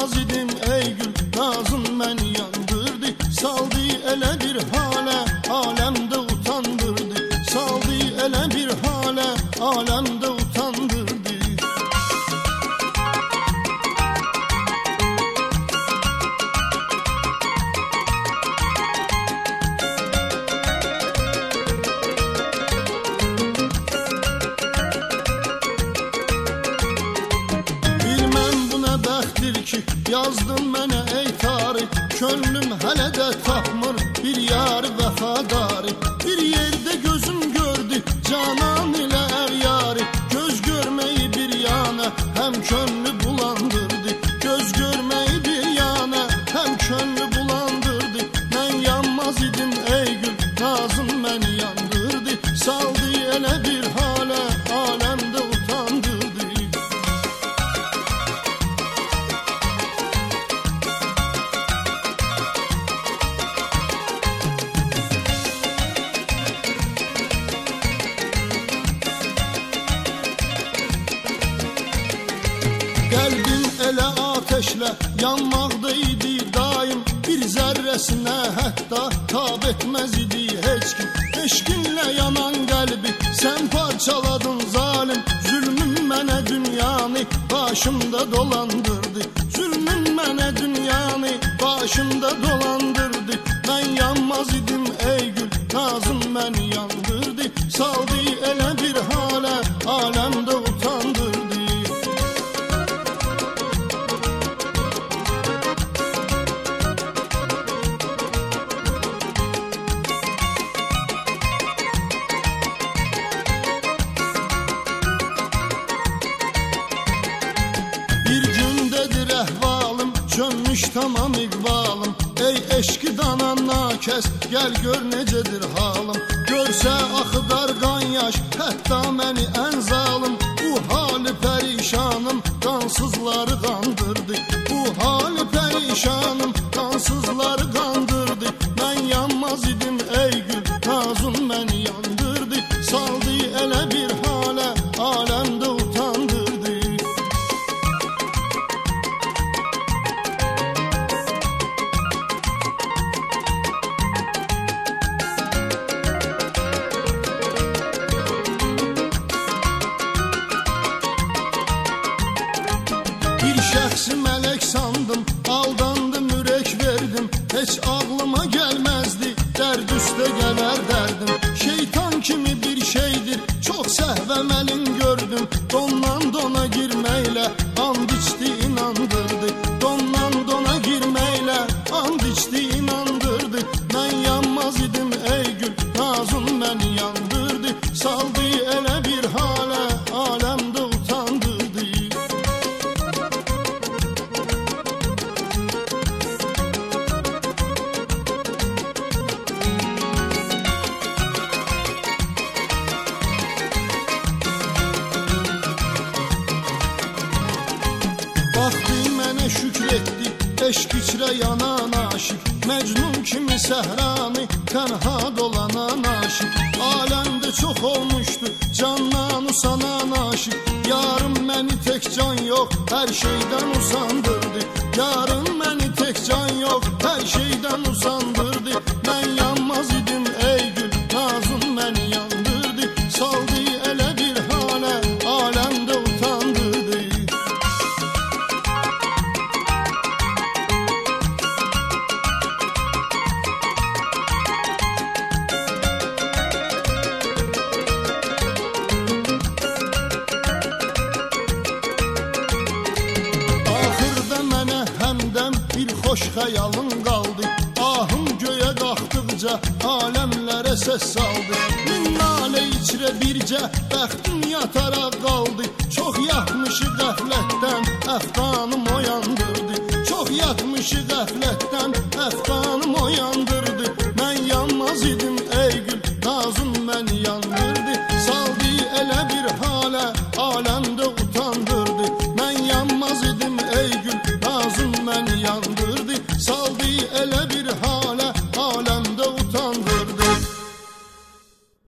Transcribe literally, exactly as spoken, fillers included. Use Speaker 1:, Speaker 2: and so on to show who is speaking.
Speaker 1: yanmaz idim ey gül, nazın məni yandırdı. Saldı elə bir halə, aləmdə utandırdı. Saldı elə bir halə, aləmdə utandırdı. Yazdın mənə ey tarih, könlüm hələ də tapmır bir yarı vəfadarı. Bir yerdə gözüm gördü canan ilə əryarı. Göz görməyi bir yana həm könlü bulandırdı. Göz görməyi bir yana həm könlü bulandırdı. Mən yanmaz idim ey gül, nazın məni yandırdı. Saldı elə bir halə, aləmdə utandırdı. Qəlbim elə ateşlə yanmaqda idi daim. Bir zərrəsinə hətta tab etməz idi heç kim. Eşqinlə yanan qəlbi sən parçaladın zalim. Zülmün mənə dünyanı başımda dolandırdı. Zülmün mənə dünyanı başımda dolandırdı. Mən yanmaz idim ey gül, nazım məni yandırdı. Saldı elə bir halə, aləmdə utandırdı. Çönmüş tamam iqbalım, ey eşqi danan nakəs, gəl gör necədir halım. Görsə axıdar qan yaş, hətta məni ən zalım. Bu hali pərişanım, qansızları qandırdı. Bu hali pərişanım, qansızları qandırdı. Mən yanmaz idim ey gül, nazın məni yandırdı. Saldı elə bir halə, aləmdə utandırdı. Şəxsi mələk sandım, aldandım, ürək verdim. Heç ağlıma gəlməzdi, dərd üstə gələr dərdim. Şeytan kimi bir şeydir, çox səhvəməlin gördüm. Dondan dona girməklə, and içdi, inandırdı. Dondan dona girməklə, and içdi, inandırdı. Mən yanmaz idim ey gül, nazın məni yandırdı. Saldı elə bir halə, aləmdə utandırdı. Baxdı mənə şükür etdi, eşq içrə yanan aşıq. Məcnun kimi səhranı, tənha dolanan aşıq. Aləmdə çox olmuşdu, candan usanan aşıq. Yarım məni tək can yox, hər şeydən usandırdı. Yarım məni tək can yox, hər şeydən usandırdı. Mən yanmaz idim ey gül, nazın məni yandırdı. Saldı elə bir halə, aləmdə utandırdı. Bir xoş xəyalın qaldı, ahım göyə qalxdıqca aləmlərə səs saldı. Min nalə içrə bircə bəxtim yataraq qaldı. Çox yatmışı qəflətdən əfqanım oyandırdı. Çox yatmışı qəflətdən əfqanım oyandırdı.